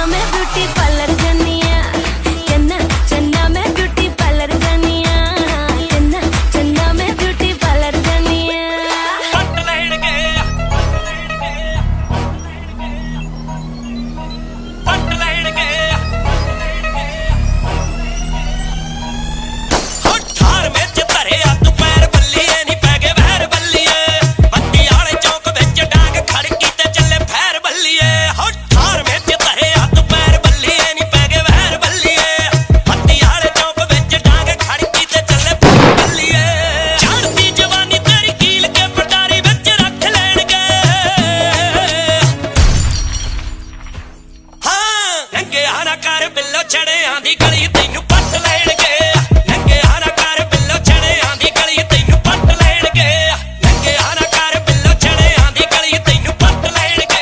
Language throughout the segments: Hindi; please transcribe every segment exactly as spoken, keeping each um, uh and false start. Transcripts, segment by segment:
मैं ब्यूटी पार्लर जानिया, चन्ना चन्ना मैं ब्यूटी पार्लर जानिया, चन्ना चन्ना मैं ब्यूटी पार्लर जानिया। पट लेणगे पट लेणगे हो ठार में धरे हत्थ पैर बल्लीए नी पै गए वैर बल्लीए, बत्ती आले चौक विच डांग खड़की ते चले फैर बल्लीए। हो ठार में धरे हत्थ पैर बल्लीए नी पै गए वैर बल्लीए, बत्ती आले चौक विच डांग खड़की ते चले फैर बल्लीए। चढ़दी जवानी तेरी कील के पटारी विच रख लेणगे, हाँ नंगे हारा कर बिल्लो छड़े आंदी गली तैनू पट लेणगे, नंगे हारा कर बिल्लो छड़े आंदी गली तैनू पट लेणगे, नंगे हारा कर बिल्लो छड़े आंदी गली तैनू पट लेणगे।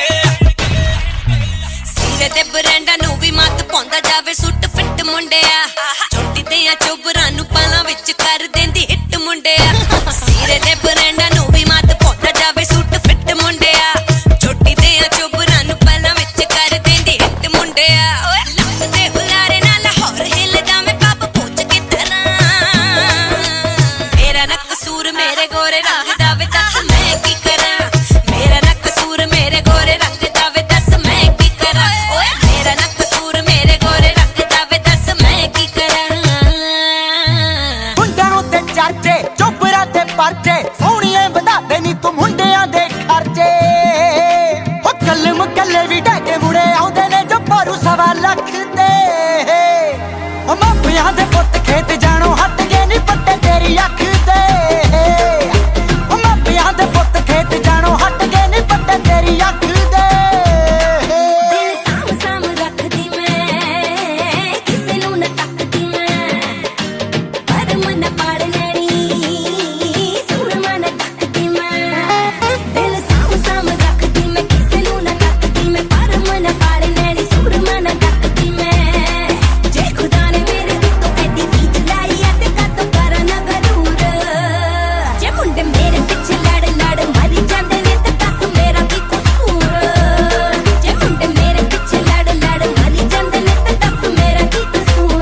सीरे दे ब्रांडां नूं भी मत पाउंदा जावे सुट फिट मुंडिया, चोटी ते चोबरां नूं पालां विच कर देंदी हिट मुंडिया। सीरे दे ब्रांडां नूं भी मत पाउंदा जावे सुट फिट मुंडिया, चोटी ते चोबरां नूं पालां विच कर देंदी हिट मुंडिया। लक दे हुलारे नाल लाहौर हिलदा मैं पब पूछ के तरह, मेरा ना कसूर मेरे गोरे रंग दा वे दस मैं की करां, मेरा ना कसूर मेरे गोरे रंग दा वे दस मैं की करां, ओए मेरा ना कसूर मेरे गोरे रंग दा वे दस मैं की करां। मुंडिਆਂ ਤੇ ਚਰਚੇ ਚੋਬਰਾ ਤੇ ਪਰਚੇ ਸੋਹਣੀਏ ਵਧਾ ਦੇ ਨੀ ਤੂੰ ਮੁੰਡਿਆਂ ਦੇ ਖਰਚੇ, ਹੋ ਕੱਲਮ ਕੱਲੇ ਵੀ ਢਹਿ ਕੇ ਮੁੜੇ ਆਉਂਦੇ ਨੇ ਜੋ ਭਾਰੂ ਸਵਾ ਲੱਖ ਦੇ। ਉਹ ਮਾਪਿਆਂ ਦੇ ਪੁੱਤ ਖੇਤ ਜਾਣੋ ਹਟ ਗਏ ਨੀ ਪੱਟੇ ਤੇਰੀ ਅੱਖ ਦੇ, ਉਹ ਮਾਪਿਆਂ ਦੇ ਪੁੱਤ ਖੇਤ ਜਾਣੋ ਹਟ ਗਏ ਨੀ ਪੱਟੇ ਤੇਰੀ ਅੱਖ ਦੇ। ਦਿਲ ਸਾਮ ਸਾਮ ਰੱਖਦੀ ਮੈਂ, ਕਿਸੇ ਨੂੰ ਨਾ ਤੱਕਦੀ ਮੈਂ, ਪਰ ਮਨ ਪਾੜ ਲੈਣੀ ਸੂਰਮਾ ਨਾ ਤੱਕਦੀ ਮੈਂ। ਦਿਲ ਸਾਮ ਸਾਮ ਰੱਖਦੀ ਮੈਂ, ਕਿਸੇ ਨੂੰ ਨਾ ਤੱਕਦੀ ਮੈਂ, ਪਰ ਮਨ ਪਾੜ ਲੈਣੀ ਸੂਰਮਾ ਨਾ ਤੱਕਦੀ ਮੈਂ। ਜੇ ਖੁਦਾ ਨੇ ਮੇਰੇ ਤੋਂ ਐਡੀ ਰੀਤ ਲਾਈ ਐ ਤੇ ਕਾਤੋਂ ਕਰਾਂ ਨਾ ਗਰੂਰ, ਜੇ ਮੁੰਡੇ ਮੇਰੇ ਪਿੱਛੇ ਲੜ ਲੜ ਮਰੀ ਜਾਂਦੇ ਨੇ ਤੇ ਦੱਸ ਮੇਰਾ ਕੀ ਕਸੂਰ, ਜੇ ਮੁੰਡੇ ਮੇਰੇ ਪਿੱਛੇ ਲੜ ਲੜ ਮਰੀ ਜਾਂਦੇ ਨੇ ਤੇ ਦੱਸ ਮੇਰਾ ਕੀ ਕਸੂਰ।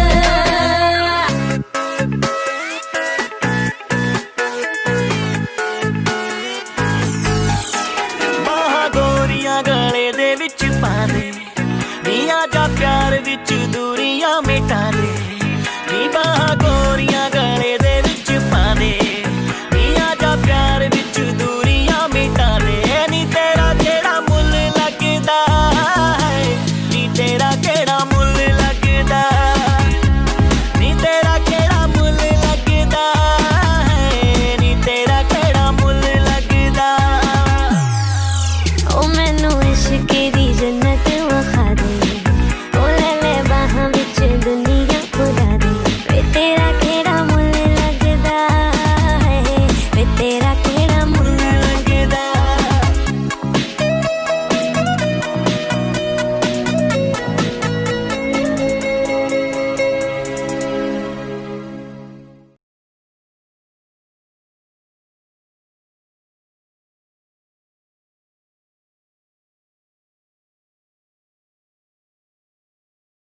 ਬਾਹਾਂ ਗੋਰੀਆਂ ਗਲੇ ਦੇ ਵਿੱਚ ਪਾ ਦੇ, ਨੀਆਂ ਜਾ ਪਿਆਰ ਵਿੱਚ ਦੂਰੀਆਂ ਮਿਟਾ ਦੇ।